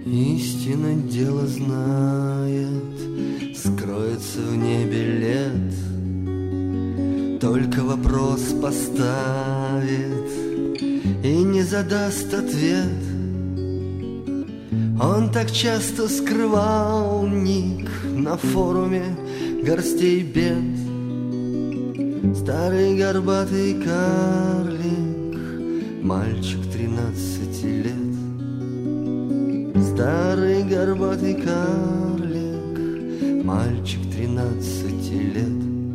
Истинно дело знает, скроется в небе лет, только вопрос поставит и не задаст ответ. Он так часто скрывал ник на форуме горстей бед. Старый горбатый карлик, мальчик 13 лет. Старый горбатый карлик, мальчик 13 лет.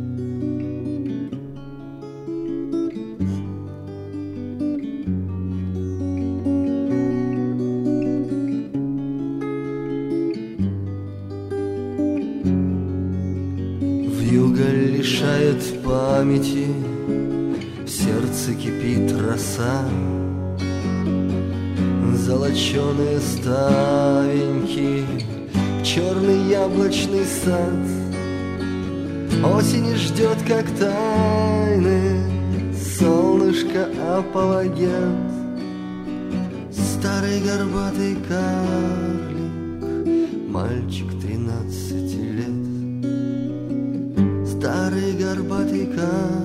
Вьюга лишает памяти, в сердце кипит роса. Золоченые ставеньки, черный яблочный сад. Осень ждет, как тайны, солнышко апологет. Старый горбатый карлик, мальчик 13 лет. Старый горбатый карлик,